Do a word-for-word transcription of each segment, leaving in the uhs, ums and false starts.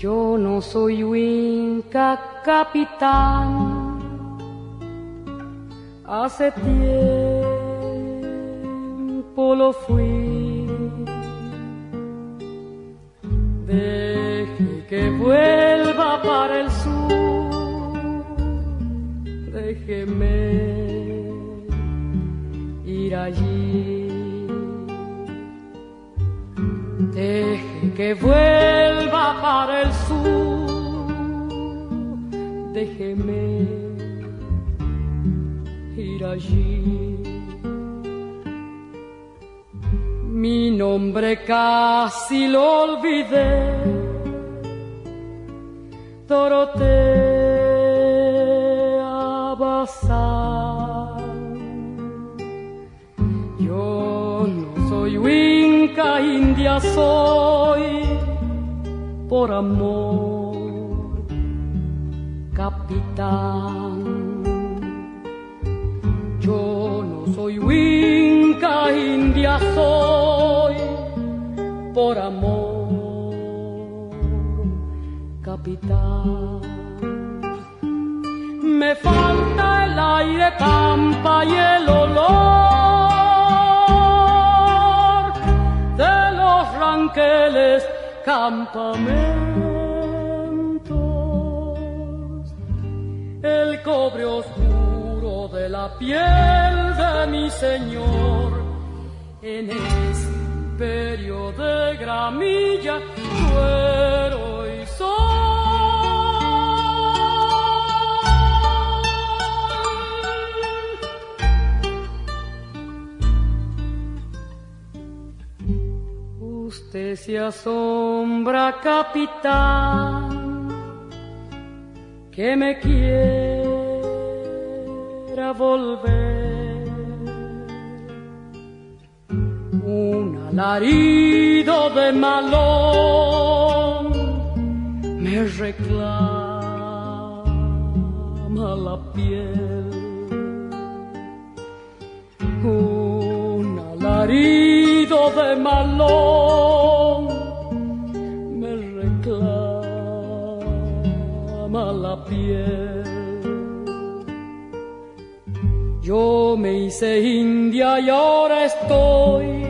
Yo no soy Winca capitán, hace tiempo lo fui. Deje que vuelva para el sur, déjeme ir allí. Deje que vuelva para el sur, déjeme ir allí. Mi nombre casi lo olvidé, Dorotea Bazán. Yo no soy Winca, india soy, por amor, capitán. Yo no soy Winca, india soy, por amor, capitán. Me falta el aire pampa y el olor de los ranqueles campamentos, el cobre oscuro de la piel de mi señor. En ese imperio de gramilla, cuero y sol. Usted se asombra, capitán, que me quiera volver. Un alarido de malón me reclama la piel. Un alarido de malón me reclama la piel. Yo me hice india y ahora estoy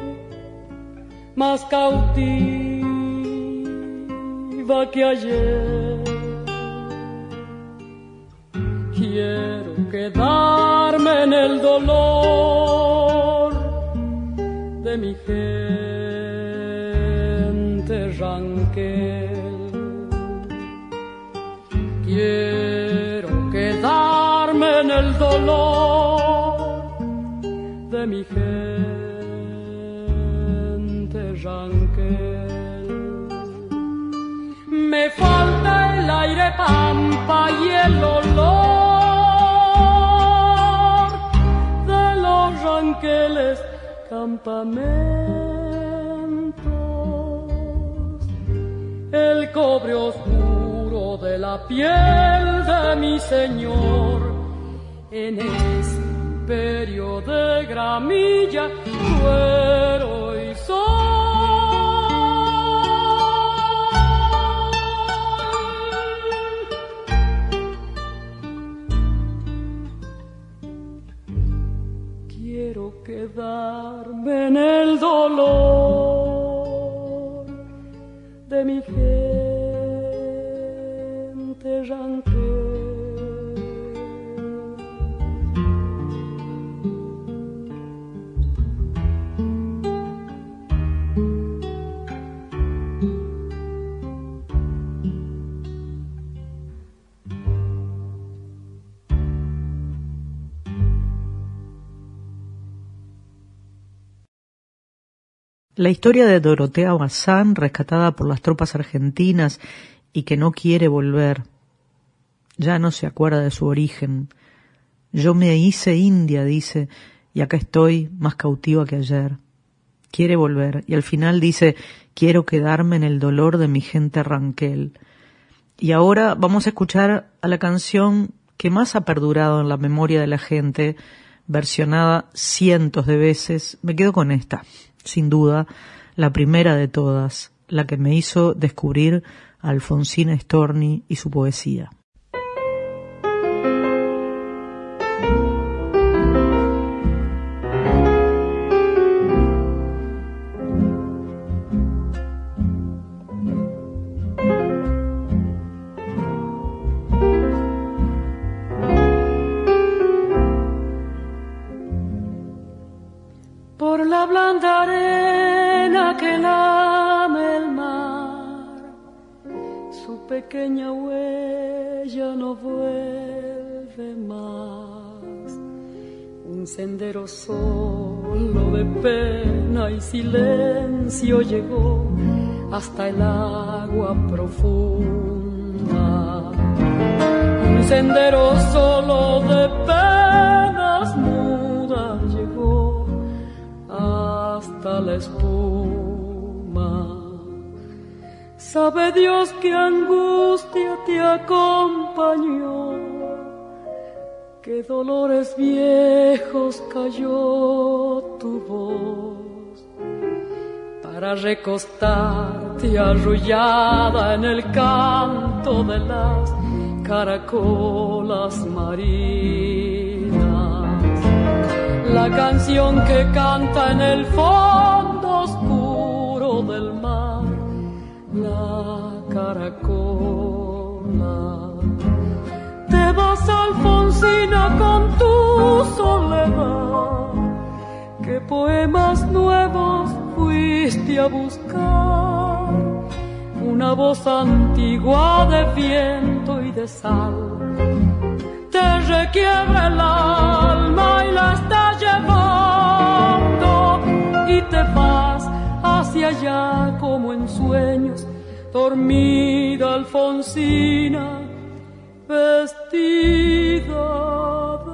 más cautiva que ayer. Quiero quedarme en el dolor de mi gente ranquel. Quiero quedarme en el dolor de mi gente ranquel. Me falta el aire pampa y el olor de los ranqueles campamentos, el cobre oscuro de la piel de mi señor. En ese imperio de gramilla, cuero y sol. Quiero quedarme en el dolor de mi gente ranquel. La historia de Dorotea Bazán, rescatada por las tropas argentinas y que no quiere volver. Ya no se acuerda de su origen. Yo me hice india, dice, y acá estoy más cautiva que ayer. Quiere volver, y al final dice, quiero quedarme en el dolor de mi gente ranquel. Y ahora vamos a escuchar a la canción que más ha perdurado en la memoria de la gente, versionada cientos de veces. Me quedo con esta. Sin duda, la primera de todas, la que me hizo descubrir a Alfonsina Storni y su poesía. Por la blanda arena que lame el mar, su pequeña huella no vuelve más. Un sendero solo de pena y silencio llegó hasta el agua profunda. Un sendero solo de penas mudas llegó hasta la espuma. Sabe Dios qué angustia te acompañó, qué dolores viejos cayó tu voz, para recostarte arrullada en el canto de las caracolas marinas. La canción que canta en el fondo oscuro del mar, la caracola. Te vas, Alfonsina, con tu soledad, ¿qué poemas nuevos fuiste a buscar? Una voz antigua de viento y de sal te requiebra el alma y la está llevando, y te vas hacia allá como en sueños, dormida Alfonsina, vestida de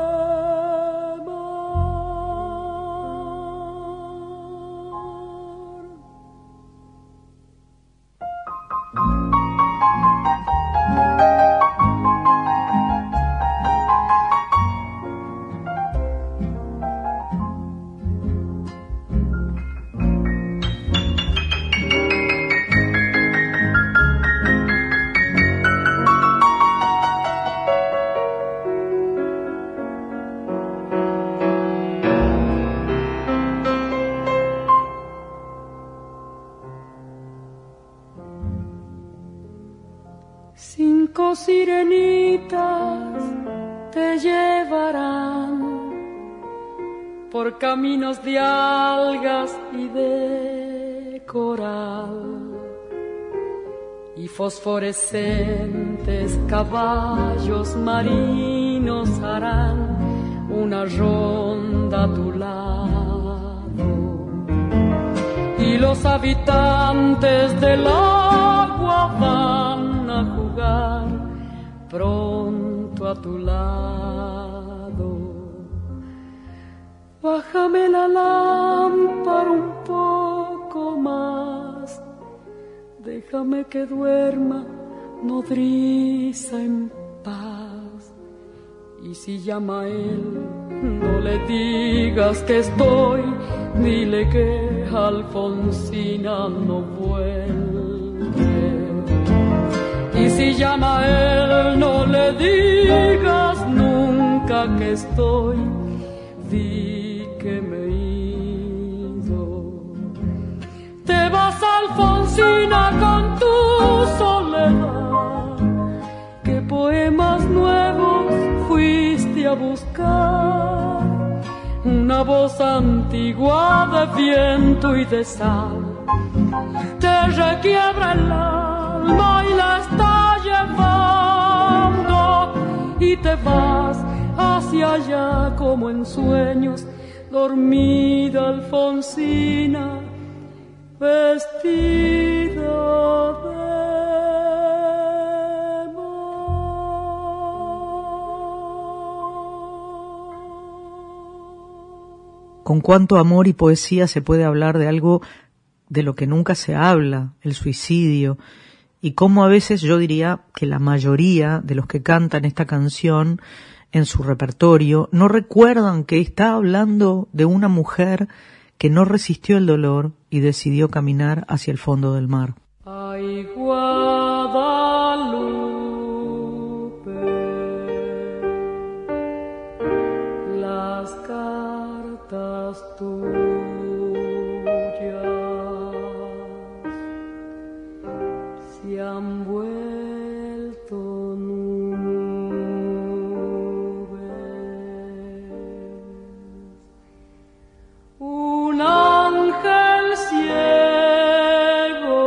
Cinco sirenitas te llevarán por caminos de algas y de coral, y fosforescentes caballos marinos harán una ronda a tu lado, y los habitantes del agua van a jugar pronto a tu lado. Bájame la lámpara un poco más, déjame que duerma nodriza en paz. Y si llama a él, no le digas que estoy, dile que Alfonsina no vuelve. Y si llama a él, no le digas nunca que estoy, di que me he ido. Te vas, Alfonsina, con tu soledad, ¿qué poemas nuevos fuiste a buscar? Una voz antigua de viento y de sal te requiebra el alma y la está llevando, y te vas hacia allá como en sueños, dormida Alfonsina, vestida de Con cuánto amor y poesía se puede hablar de algo de lo que nunca se habla, el suicidio, y cómo a veces yo diría que la mayoría de los que cantan esta canción en su repertorio no recuerdan que está hablando de una mujer que no resistió el dolor y decidió caminar hacia el fondo del mar. Ay, Guadalupe, las cartas tuyas se han vuelto nubes. Un ángel ciego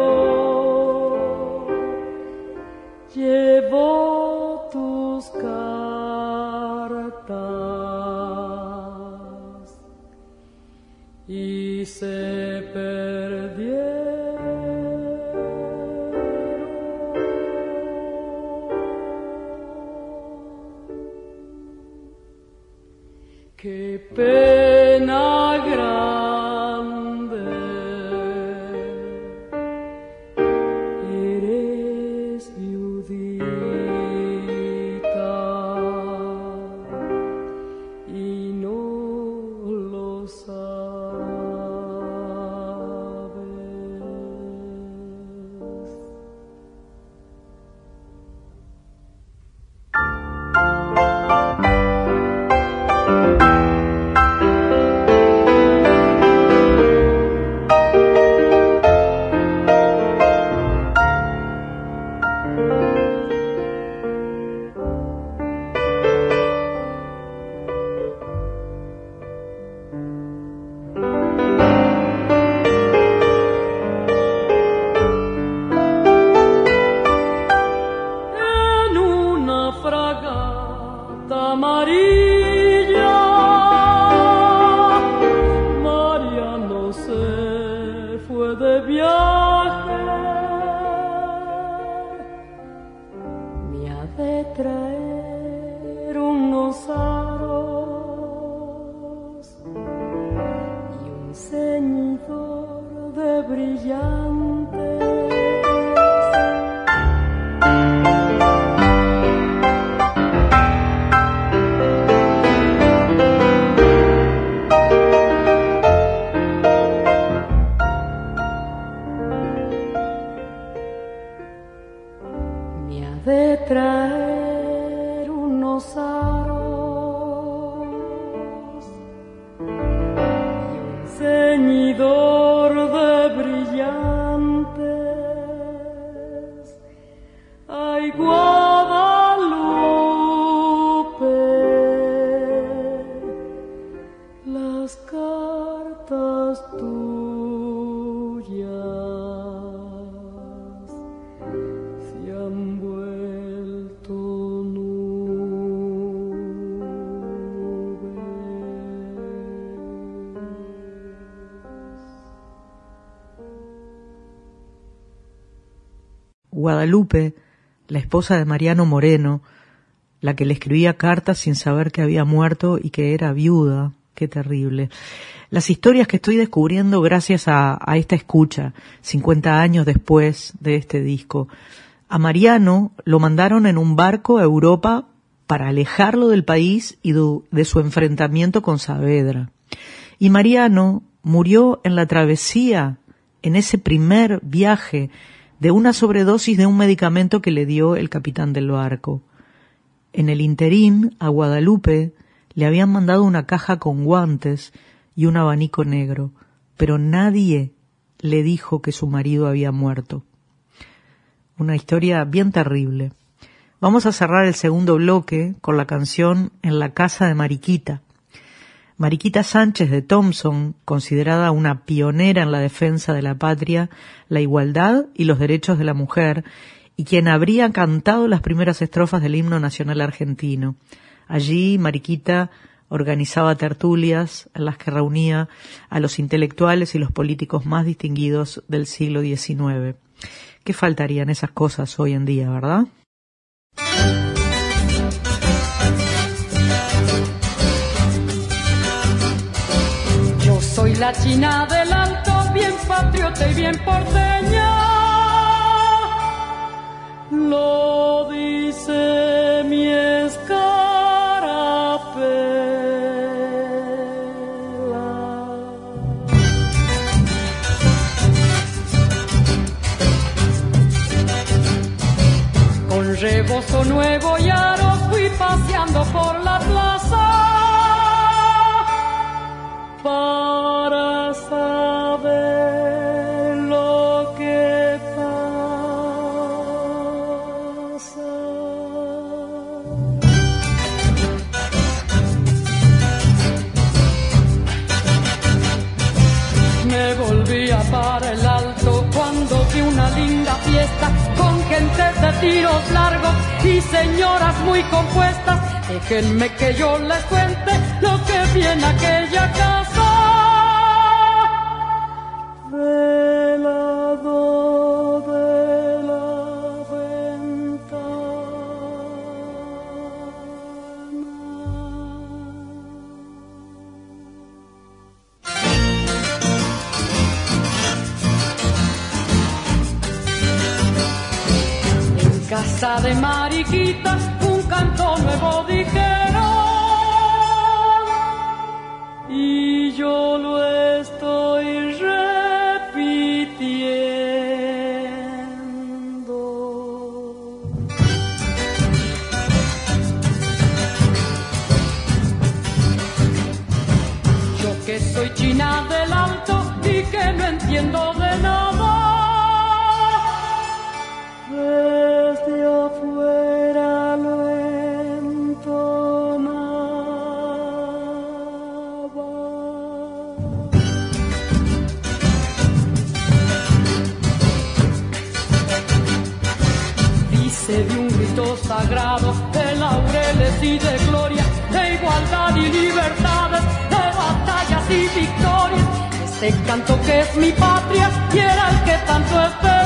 llevó tus cartas y se perdieron. Qué pena grande, eres viudita y no lo sabes. En una fragata amarilla, Mariano se fue de viaje. Me ha de traer unos aros y un ceñidor de brillantes. Me ha de traer unos aros y un ceñidor de brillantes. Ay, Guadalupe, las cartas tuyas se han vuelto nubes. Guadalupe, la esposa de Mariano Moreno, la que le escribía cartas sin saber que había muerto y que era viuda. Qué terrible. Las historias que estoy descubriendo gracias a, a esta escucha, cincuenta años después de este disco. A Mariano lo mandaron en un barco a Europa para alejarlo del país y de, de su enfrentamiento con Saavedra. Y Mariano murió en la travesía, en ese primer viaje, de una sobredosis de un medicamento que le dio el capitán del barco. En el interín, a Guadalupe le habían mandado una caja con guantes y un abanico negro, pero nadie le dijo que su marido había muerto. Una historia bien terrible. Vamos a cerrar el segundo bloque con la canción En la casa de Mariquita. Mariquita Sánchez de Thompson, considerada una pionera en la defensa de la patria, la igualdad y los derechos de la mujer, y quien habría cantado las primeras estrofas del himno nacional argentino. Allí, Mariquita organizaba tertulias en las que reunía a los intelectuales y los políticos más distinguidos del siglo diecinueve. ¿Qué faltarían esas cosas hoy en día, verdad? Yo soy la china del alto, bien patriota y bien porteña. Lo dice mi escarapela. rebozo nuevo y aros fui paseando por la plaza para saber lo que pasa. Me volvía para el alto cuando vi una linda fiesta con gente de tiros largos y señoras muy compuestas. Déjenme que yo les cuente lo que vi en aquella casa. Velado de la En casa de Mariquita un canto nuevo dijeron y yo lo estoy repitiendo. Yo que soy china del alto y que no entiendo de nada, desde afuera lo entonaba. Dice de un grito sagrado de laureles y de gloria, de igualdad y libertades, de batallas y victorias. Este canto que es mi patria y era el que tanto esperaba.